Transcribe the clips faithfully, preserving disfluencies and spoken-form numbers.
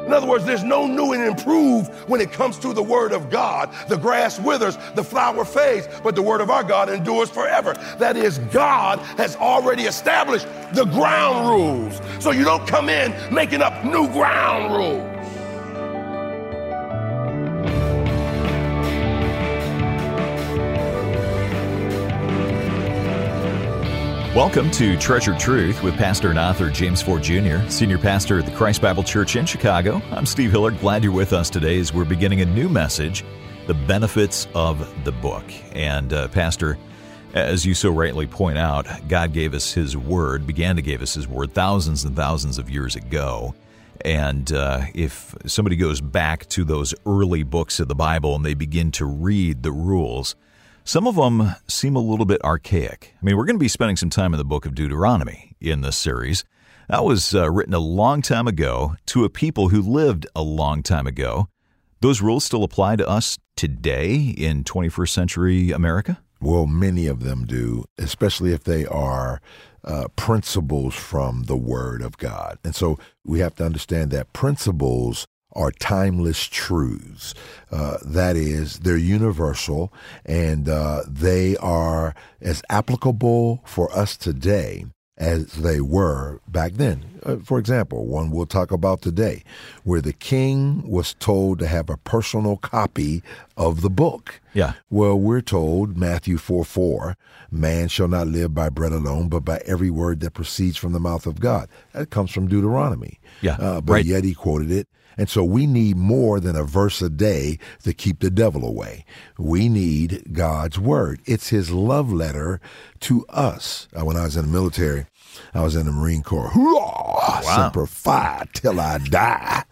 In other words, there's no new and improved when it comes to the word of God. The grass withers, the flower fades, but the word of our God endures forever. That is, God has already established the ground rules. So you don't come in making up new ground rules. Welcome to Treasured Truth with Pastor and author James Ford Junior, Senior Pastor at the Christ Bible Church in Chicago. I'm Steve Hillard. Glad you're with us today as we're beginning a new message, The Benefits of the Book. And uh, Pastor, as you so rightly point out, God gave us His Word, began to give us His Word thousands and thousands of years ago. And uh, if somebody goes back to those early books of the Bible and they begin to read the rules, some of them seem a little bit archaic. I mean, we're going to be spending some time in the book of Deuteronomy in this series. That was uh, written a long time ago to a people who lived a long time ago. Those rules still apply to us today in twenty-first century America? Well, many of them do, especially if they are uh, principles from the Word of God. And so we have to understand that principles are timeless truths. Uh, that is, they're universal, and uh, they are as applicable for us today as they were back then. Uh, for example, one we'll talk about today, where the king was told to have a personal copy of the book. Yeah. Well, we're told, Matthew four four, man shall not live by bread alone, but by every word that proceeds from the mouth of God. That comes from Deuteronomy. Yeah, uh, but right. Yet he quoted it. And so we need more than a verse a day to keep the devil away. We need God's word. It's His love letter to us. Uh, when I was in the military, I was in the Marine Corps. Wow. Semper Fi till I die.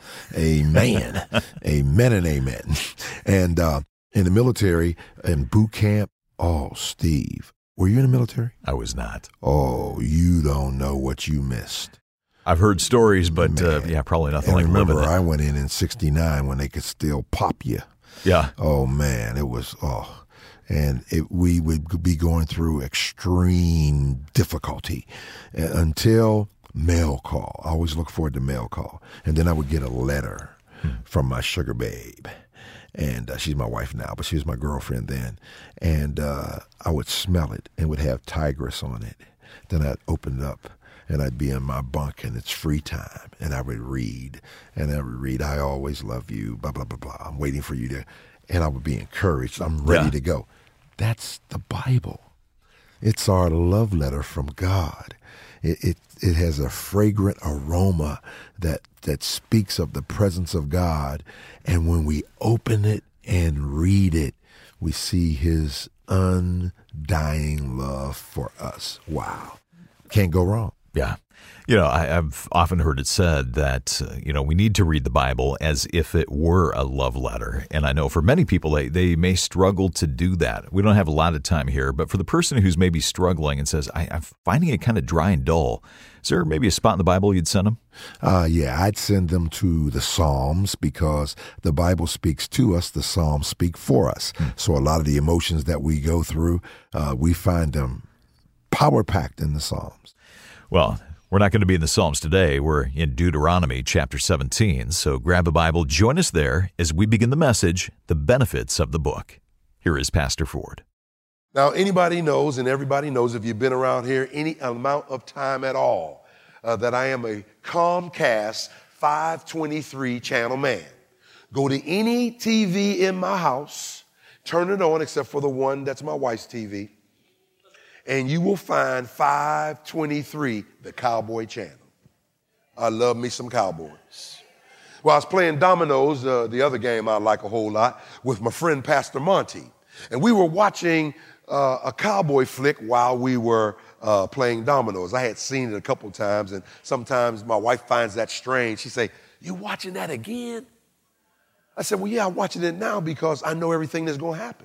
Amen. Amen and amen. And uh, in the military, in boot camp, oh, Steve, were you in the military? I was not. Oh, you don't know what you missed. I've heard stories, but uh, yeah, probably nothing and like remember, living it. I went in in sixty-nine when they could still pop you. Yeah. Oh, man, it was, oh. And it, we would be going through extreme difficulty until mail call. I always look forward to mail call. And then I would get a letter hmm. from my sugar babe. And uh, she's my wife now, but she was my girlfriend then. And uh, I would smell it and would have Tigress on it. Then I'd open it up. And I'd be in my bunk, and it's free time, and I would read, and I would read, I always love you, blah, blah, blah, blah. I'm waiting for you to, and I would be encouraged. I'm ready yeah. to go. That's the Bible. It's our love letter from God. It, it it has a fragrant aroma that that speaks of the presence of God, and when we open it and read it, we see His undying love for us. Wow. Can't go wrong. Yeah. You know, I, I've often heard it said that, uh, you know, we need to read the Bible as if it were a love letter. And I know for many people, they, they may struggle to do that. We don't have a lot of time here, but for the person who's maybe struggling and says, I, I'm finding it kind of dry and dull, is there maybe a spot in the Bible you'd send them? Uh, yeah, I'd send them to the Psalms because the Bible speaks to us. The Psalms speak for us. Hmm. So a lot of the emotions that we go through, uh, we find them power-packed in the Psalms. Well, we're not going to be in the Psalms today. We're in Deuteronomy chapter seventeen. So grab a Bible, join us there as we begin the message, The Benefits of the Book. Here is Pastor Ford. Now, anybody knows, and everybody knows if you've been around here any amount of time at all, uh, that I am a Comcast five twenty-three channel man. Go to any T V in my house, turn it on except for the one that's my wife's T V, and you will find five twenty-three, the Cowboy Channel. I love me some Cowboys. Well, I was playing dominoes, uh, the other game I like a whole lot, with my friend Pastor Monty. And we were watching uh, a cowboy flick while we were uh, playing dominoes. I had seen it a couple times, and sometimes my wife finds that strange. She say, "You watching that again?" I said, "Well, yeah, I'm watching it now because I know everything that's going to happen."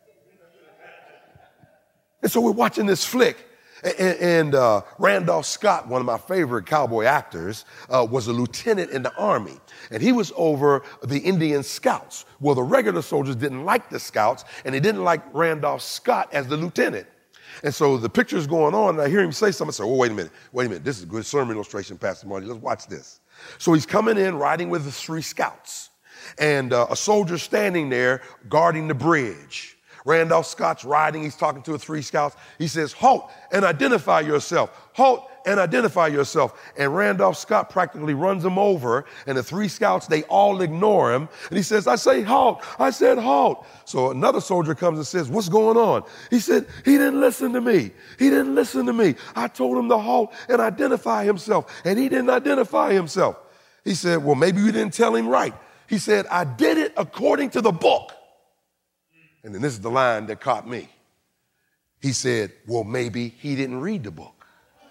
And so we're watching this flick, and, and uh, Randolph Scott, one of my favorite cowboy actors, uh, was a lieutenant in the Army, and he was over the Indian Scouts. Well, the regular soldiers didn't like the Scouts, and they didn't like Randolph Scott as the lieutenant. And so the picture's going on, and I hear him say something. I say, "Oh, wait a minute, wait a minute. This is a good sermon illustration, Pastor Marty. Let's watch this." So he's coming in riding with the three scouts, and uh, a soldier standing there guarding the bridge. Randolph Scott's riding. He's talking to the three scouts. He says, halt and identify yourself. Halt and identify yourself. And Randolph Scott practically runs him over, and the three scouts, they all ignore him. And he says, I say halt. I said halt. So another soldier comes and says, what's going on? He said, he didn't listen to me. He didn't listen to me. I told him to halt and identify himself, and he didn't identify himself. He said, well, maybe you didn't tell him right. He said, I did it according to the book. And then this is the line that caught me. He said, well, maybe he didn't read the book.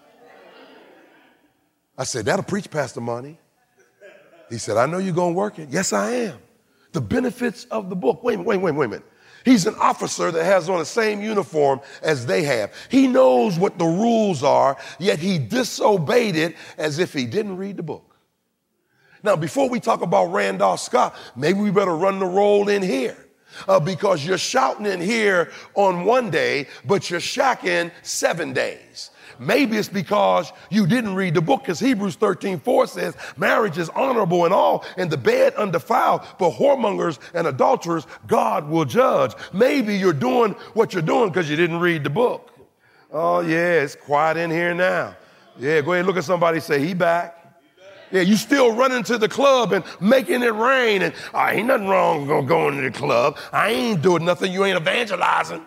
I said, that'll preach, Pastor Monty. He said, I know you're going to work it. Yes, I am. The benefits of the book. Wait, wait, wait, wait a minute. He's an officer that has on the same uniform as they have. He knows what the rules are, yet he disobeyed it as if he didn't read the book. Now, before we talk about Randolph Scott, maybe we better run the roll in here. Uh, because you're shouting in here on one day, but you're shacking seven days. Maybe it's because you didn't read the book, because Hebrews thirteen four says marriage is honorable and all, and the bed undefiled, but whoremongers and adulterers God will judge. Maybe you're doing what you're doing because you didn't read the book. Oh, yeah, it's quiet in here now. Yeah, go ahead and look at somebody and say, he back. Yeah, you still running to the club and making it rain, and oh, ain't nothing wrong with going to the club. I ain't doing nothing. You ain't evangelizing.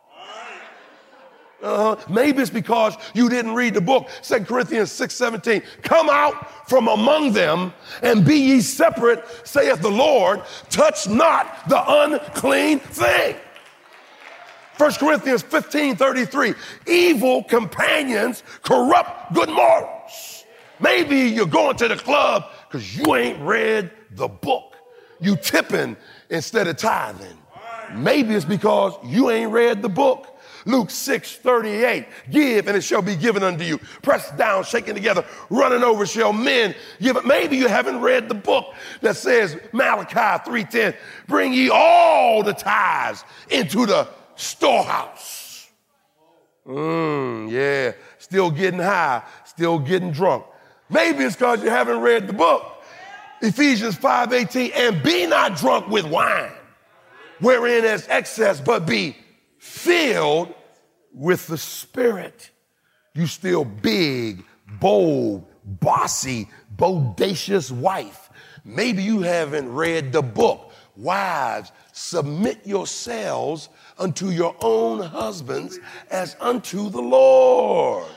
Uh-huh. Maybe it's because you didn't read the book. Second Corinthians six seventeen. Come out from among them and be ye separate, saith the Lord. Touch not the unclean thing. First Corinthians fifteen thirty-three. Evil companions corrupt good morals. Maybe you're going to the club because you ain't read the book. You tipping instead of tithing. Maybe it's because you ain't read the book. Luke six thirty-eight, give and it shall be given unto you. Pressed down, shaken together, running over shall men give it. Maybe you haven't read the book that says Malachi three ten, bring ye all the tithes into the storehouse. Mm, yeah, still getting high, still getting drunk. Maybe it's because you haven't read the book. Ephesians five eighteen, and be not drunk with wine, wherein is excess, but be filled with the Spirit. You still big, bold, bossy, bodacious wife. Maybe you haven't read the book. Wives, submit yourselves unto your own husbands as unto the Lord.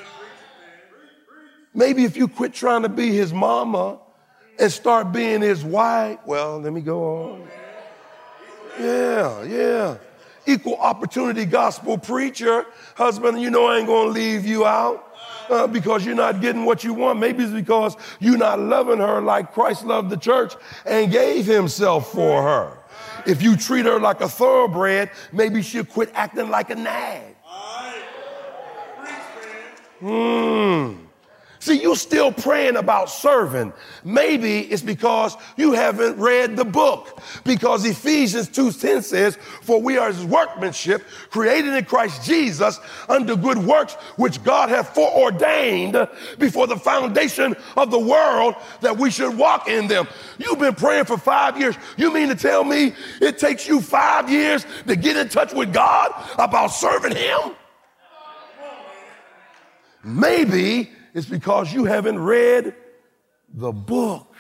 Maybe if you quit trying to be his mama and start being his wife, well, let me go on. Yeah, yeah. Equal opportunity gospel preacher. Husband, you know I ain't going to leave you out uh, because you're not getting what you want. Maybe it's because you're not loving her like Christ loved the church and gave himself for her. If you treat her like a thoroughbred, maybe she'll quit acting like a nag. Hmm. See, you still praying about serving. Maybe it's because you haven't read the book. Because Ephesians two ten says, for we are his workmanship, created in Christ Jesus unto good works, which God hath foreordained before the foundation of the world that we should walk in them. You've been praying for five years. You mean to tell me it takes you five years to get in touch with God about serving him? Maybe it's because you haven't read the book.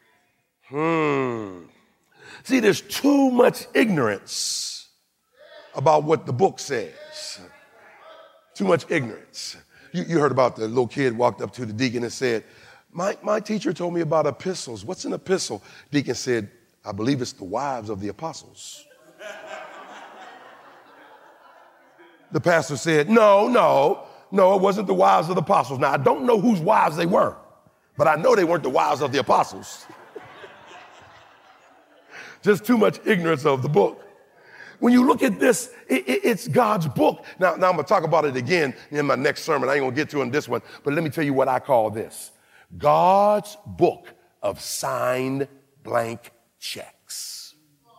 Hmm. See, there's too much ignorance about what the book says. Too much ignorance. You, you heard about the little kid walked up to the deacon and said, my, my teacher told me about epistles. What's an epistle? Deacon said, I believe it's the wives of the apostles. The pastor said, no, no. No, it wasn't the wives of the apostles. Now, I don't know whose wives they were, but I know they weren't the wives of the apostles. Just too much ignorance of the book. When you look at this, it, it, it's God's book. Now, now I'm going to talk about it again in my next sermon. I ain't going to get to it in this one, but let me tell you what I call this. God's book of signed blank checks.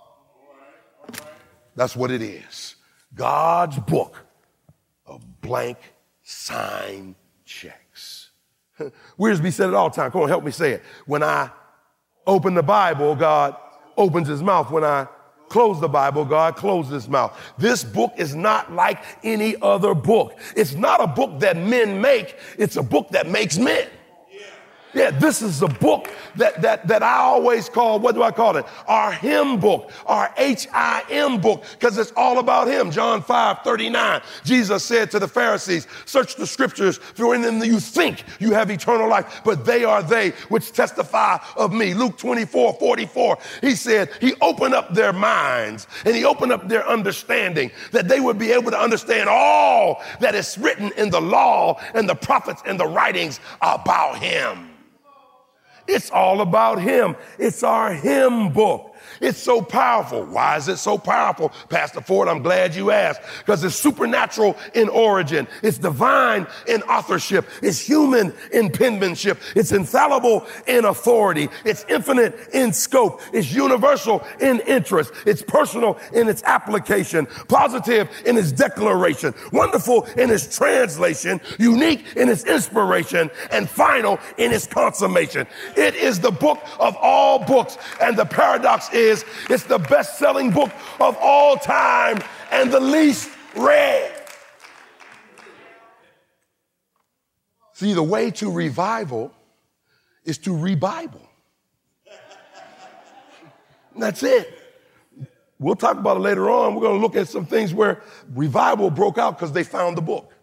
That's what it is. God's book of blank signed checks. Wiersbe said it all the time. Come on, help me say it. When I open the Bible, God opens his mouth. When I close the Bible, God closes his mouth. This book is not like any other book. It's not a book that men make. It's a book that makes men. Yeah, this is a book that, that, that I always call, what do I call it? Our hymn book, our H I M book, because it's all about him. John five thirty-nine, Jesus said to the Pharisees, search the scriptures, for in them you think you have eternal life, but they are they which testify of me. Luke twenty-four forty-four, he said, he opened up their minds and he opened up their understanding that they would be able to understand all that is written in the law and the prophets and the writings about him. It's all about him. It's our hymn book. It's so powerful. Why is it so powerful? Pastor Ford, I'm glad you asked, because it's supernatural in origin. It's divine in authorship. It's human in penmanship. It's infallible in authority. It's infinite in scope. It's universal in interest. It's personal in its application, positive in its declaration, wonderful in its translation, unique in its inspiration, and final in its consummation. It is the book of all books, and the paradox is it's the best-selling book of all time and the least read. See, the way to revival is to re-Bible. That's it. We'll talk about it later on. We're going to look at some things where revival broke out because they found the book.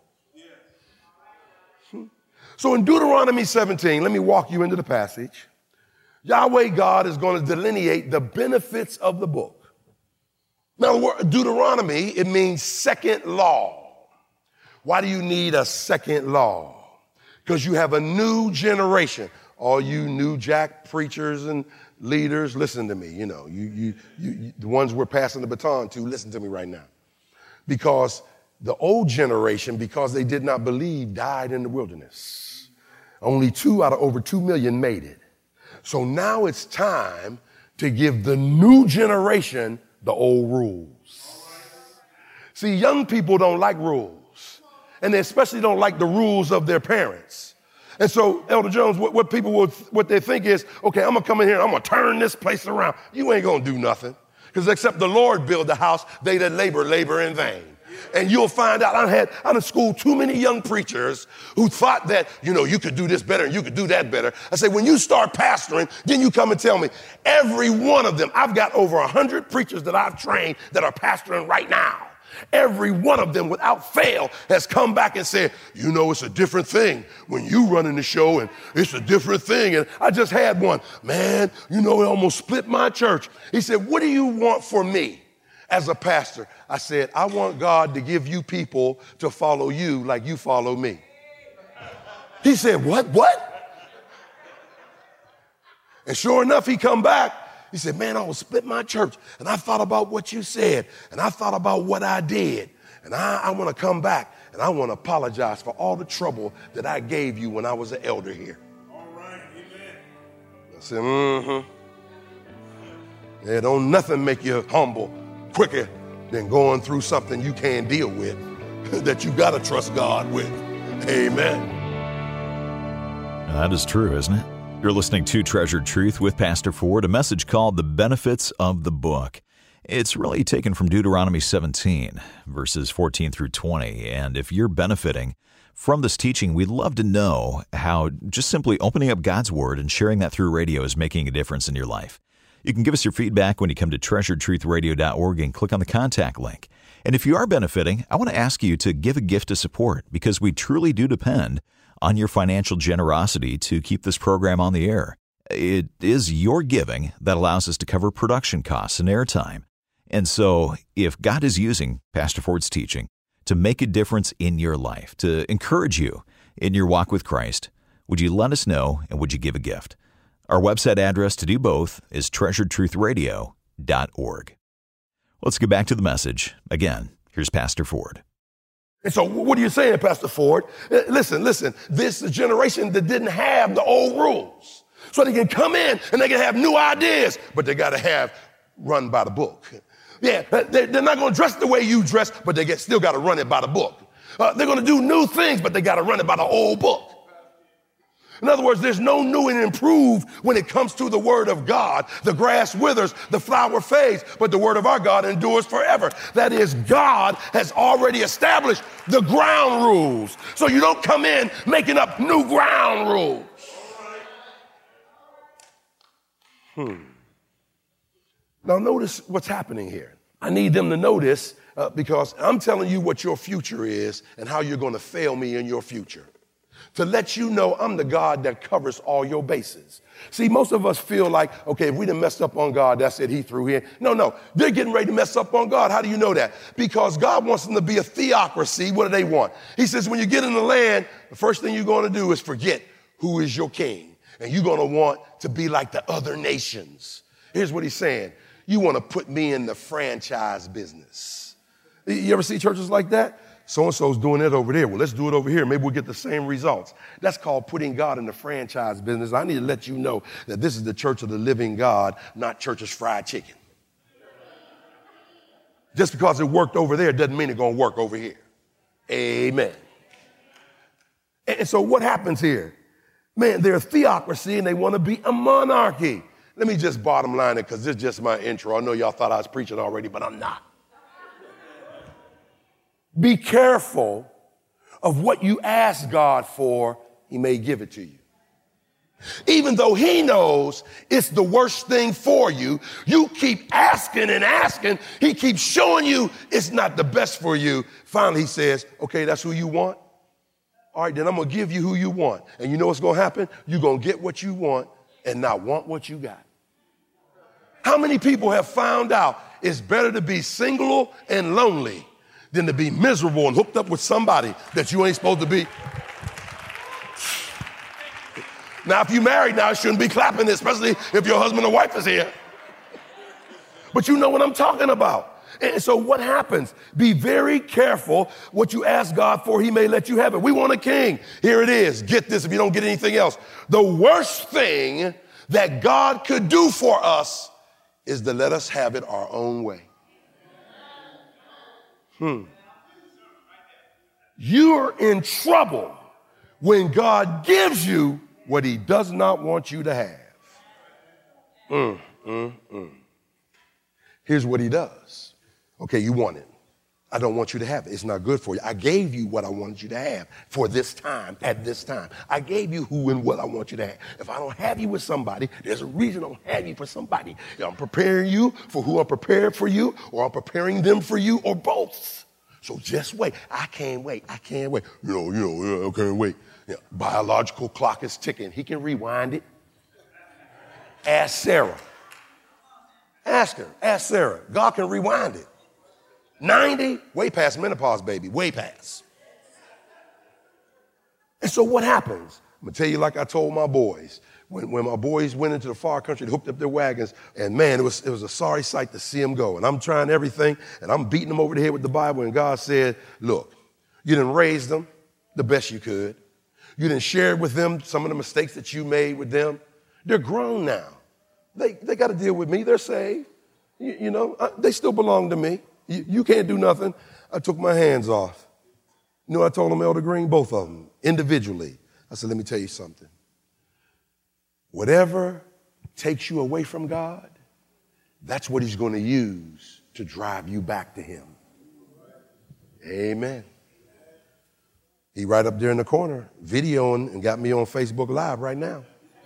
So in Deuteronomy seventeen, let me walk you into the passage. Yahweh God is going to delineate the benefits of the book. Now, Deuteronomy, it means second law. Why do you need a second law? Because you have a new generation. All you new jack preachers and leaders, listen to me. You know, you, you, you, you, the ones we're passing the baton to, listen to me right now. Because the old generation, because they did not believe, died in the wilderness. Only two out of over two million made it. So now it's time to give the new generation the old rules. See, young people don't like rules, and they especially don't like the rules of their parents. And so, Elder Jones, what, what people would, what they think is, okay, I'm gonna come in here, I'm gonna turn this place around. You ain't gonna do nothing, because except the Lord build the house, they that labor, labor in vain. And you'll find out, I had, I had schooled too many young preachers who thought that, you know, you could do this better and you could do that better. I say, when you start pastoring, then you come and tell me, every one of them, I've got over a hundred preachers that I've trained that are pastoring right now. Every one of them without fail has come back and said, you know, it's a different thing when you running the show, and it's a different thing. And I just had one, man, you know, it almost split my church. He said, what do you want for me as a pastor? I said, I want God to give you people to follow you like you follow me. He said, what, what? And sure enough, he come back. He said, man, I was split my church, and I thought about what you said, and I thought about what I did, and I, I want to come back, and I want to apologize for all the trouble that I gave you when I was an elder here. All right, amen. I said, mm-hmm. Yeah, don't nothing make you humble quicker than going through something you can't deal with, that you got to trust God with. Amen. That is true, isn't it? You're listening to Treasured Truth with Pastor Ford, a message called The Benefits of the Book. It's really taken from Deuteronomy seventeen, verses fourteen through twenty. And if you're benefiting from this teaching, we'd love to know how just simply opening up God's Word and sharing that through radio is making a difference in your life. You can give us your feedback when you come to treasured truth radio dot org and click on the contact link. And if you are benefiting, I want to ask you to give a gift of support, because we truly do depend on your financial generosity to keep this program on the air. It is your giving that allows us to cover production costs and airtime. And so if God is using Pastor Ford's teaching to make a difference in your life, to encourage you in your walk with Christ, would you let us know, and would you give a gift? Our website address to do both is treasured truth radio dot org. Let's get back to the message. Again, here's Pastor Ford. And so what are you saying, Pastor Ford? Listen, listen, this is a generation that didn't have the old rules. So they can come in and they can have new ideas, but they got to have run by the book. Yeah, they're not going to dress the way you dress, but they get, still got to run it by the book. Uh, they're going to do new things, but they got to run it by the old book. In other words, there's no new and improved when it comes to the word of God. The grass withers, the flower fades, but the word of our God endures forever. That is, God has already established the ground rules. So you don't come in making up new ground rules. Hmm. Now notice what's happening here. I need them to notice uh, because I'm telling you what your future is and how you're going to fail me in your future. To let you know I'm the God that covers all your bases. See, most of us feel like, okay, if we done messed up on God, that's it, he threw in. No, no, they're getting ready to mess up on God. How do you know that? Because God wants them to be a theocracy. What do they want? He says, when you get in the land, the first thing you're going to do is forget who is your king. And you're going to want to be like the other nations. Here's what he's saying. You want to put me in the franchise business. You ever see churches like that? So-and-so's doing it over there. Well, let's do it over here. Maybe we'll get the same results. That's called putting God in the franchise business. I need to let you know that this is the church of the living God, not Church's Fried Chicken. Just because it worked over there doesn't mean it's going to work over here. Amen. And so what happens here? Man, they're a theocracy and they want to be a monarchy. Let me just bottom line it because this is just my intro. I know y'all thought I was preaching already, but I'm not. Be careful of what you ask God for, he may give it to you. Even though he knows it's the worst thing for you, you keep asking and asking. He keeps showing you it's not the best for you. Finally, he says, okay, that's who you want. All right, then I'm going to give you who you want. And you know what's going to happen? You're going to get what you want and not want what you got. How many people have found out it's better to be single and lonely than to be miserable and hooked up with somebody that you ain't supposed to be? Now, if you're married now, you shouldn't be clapping this, especially if your husband or wife is here. But you know what I'm talking about. And so what happens? Be very careful what you ask God for. He may let you have it. We want a king. Here it is. Get this if you don't get anything else. The worst thing that God could do for us is to let us have it our own way. Hmm. You're in trouble when God gives you what he does not want you to have. Mm, mm, mm. Here's what he does. Okay, you want it. I don't want you to have it. It's not good for you. I gave you what I wanted you to have for this time, at this time. I gave you who and what I want you to have. If I don't have you with somebody, there's a reason I don't have you for somebody. I'm preparing you for who I'm prepared for you, or I'm preparing them for you, or both. So just wait. I can't wait. I can't wait. You know, you know, I can't wait. You know, biological clock is ticking. He can rewind it. Ask Sarah. Ask her. Ask Sarah. God can rewind it. ninety, way past menopause, baby, way past. And so what happens? I'm going to tell you like I told my boys. When, when my boys went into the far country, they hooked up their wagons, and man, it was, it was a sorry sight to see them go. And I'm trying everything, and I'm beating them over the head with the Bible, and God said, look, you didn't raise them the best you could. You didn't share with them some of the mistakes that you made with them. They're grown now. They, they got to deal with me. They're saved. You, you know, I, they still belong to me. You, you can't do nothing. I took my hands off. You know what I told them, Elder Green? Both of them, individually. I said, let me tell you something. Whatever takes you away from God, that's what he's going to use to drive you back to him. Amen. He right up there in the corner, videoing and got me on Facebook Live right now.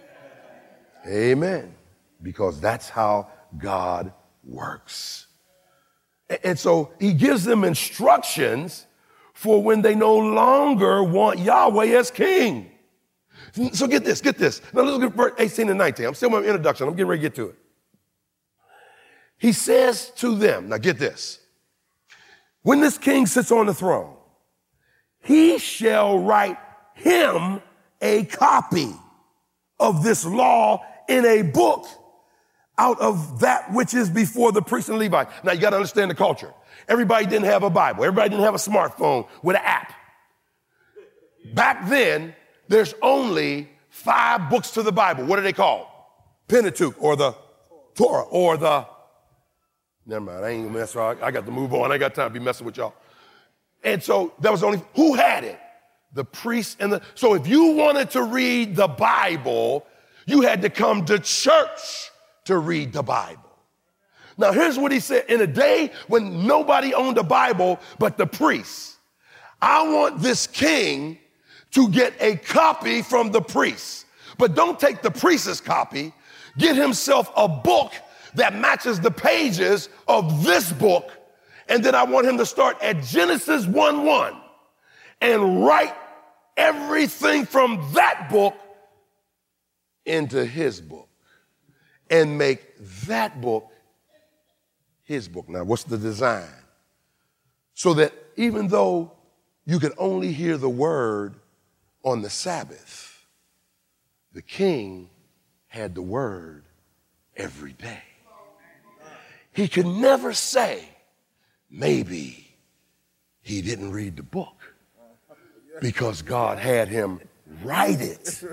Amen. Because that's how God works. And so he gives them instructions for when they no longer want Yahweh as king. So get this, get this. Now let's look at verse eighteen and nineteen. I'm still in my introduction. I'm getting ready to get to it. He says to them, now get this. When this king sits on the throne, he shall write him a copy of this law in a book out of that which is before the priests and Levites. Now you got to understand the culture. Everybody didn't have a Bible. Everybody didn't have a smartphone with an app. Back then, there's only five books to the Bible. What are they called? Pentateuch, or the Torah, or the, never mind, I ain't gonna mess around. I got to move on. I got time to be messing with y'all. And so that was only, who had it? the priests and the, so if you wanted to read the Bible, you had to come to church to read the Bible. Now, here's what he said. In a day when nobody owned a Bible but the priests, I want this king to get a copy from the priests. But don't take the priest's copy. Get himself a book that matches the pages of this book. And then I want him to start at Genesis one one and write everything from that book into his book and make that book his book. Now, what's the design? So that even though you could only hear the word on the Sabbath, the king had the word every day. He could never say, maybe he didn't read the book, because God had him write it.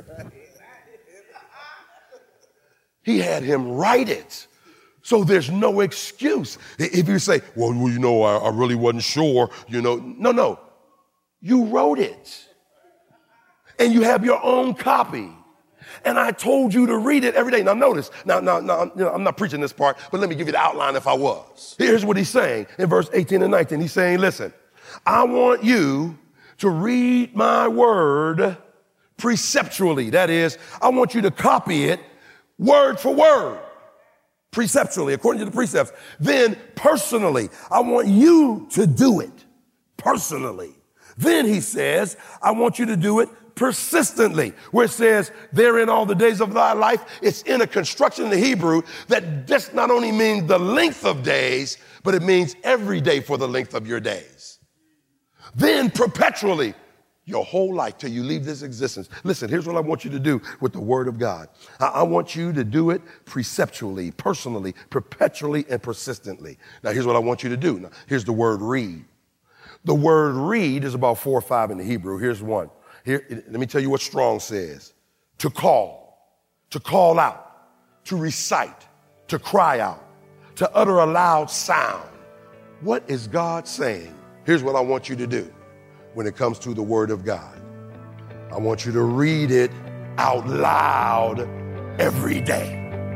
He had him write it. So there's no excuse. If you say, well, you know, I, I really wasn't sure, you know. No, no. You wrote it. And you have your own copy. And I told you to read it every day. Now notice, now, now, now you know, I'm not preaching this part, but let me give you the outline if I was. Here's what he's saying in verse eighteen and nineteen. He's saying, listen, I want you to read my word preceptually. That is, I want you to copy it word for word, preceptually, according to the precepts. Then personally, I want you to do it personally. Then he says, I want you to do it persistently, where it says, therein all the days of thy life. It's in a construction in the Hebrew that just not only means the length of days, but it means every day for the length of your days. Then perpetually, your whole life till you leave this existence. Listen, here's what I want you to do with the word of God. I, I want you to do it preceptually, personally, perpetually, and persistently. Now, here's what I want you to do. Now, here's the word read. The word read is about four or five in the Hebrew. Here's one. Here, let me tell you what Strong says. To call, to call out, to recite, to cry out, to utter a loud sound. What is God saying? Here's what I want you to do when it comes to the word of God. I want you to read it out loud every day.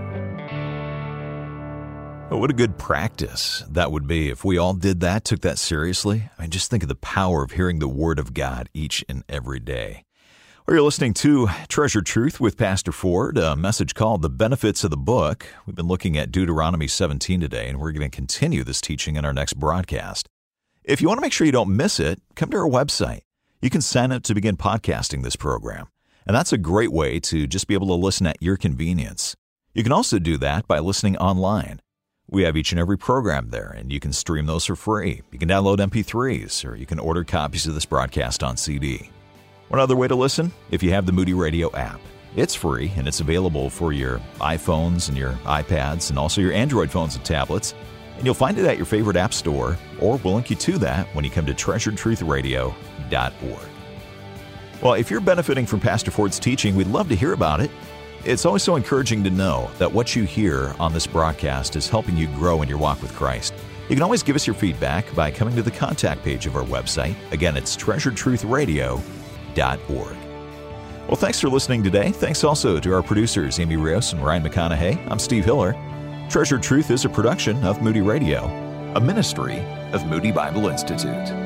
Well, what a good practice that would be if we all did that, took that seriously. I mean, just think of the power of hearing the Word of God each and every day. Well, you're listening to Treasured Truth with Pastor Ford, a message called The Benefits of the Book. We've been looking at Deuteronomy seventeen today, and we're going to continue this teaching in our next broadcast. If you want to make sure you don't miss it, come to our website. You can sign up to begin podcasting this program, and that's a great way to just be able to listen at your convenience. You can also do that by listening online. We have each and every program there, and you can stream those for free. You can download M P threes, or you can order copies of this broadcast on C D. One other way to listen, if you have the Moody Radio app. It's free, and it's available for your iPhones and your iPads, and also your Android phones and tablets. And you'll find it at your favorite app store, or we'll link you to that when you come to treasured truth radio dot org. Well, if you're benefiting from Pastor Ford's teaching, we'd love to hear about it. It's always so encouraging to know that what you hear on this broadcast is helping you grow in your walk with Christ. You can always give us your feedback by coming to the contact page of our website. Again, it's treasured truth radio dot org. Well, thanks for listening today. Thanks also to our producers, Amy Rios and Ryan McConaughey. I'm Steve Hiller. Treasured Truth is a production of Moody Radio, a ministry of Moody Bible Institute.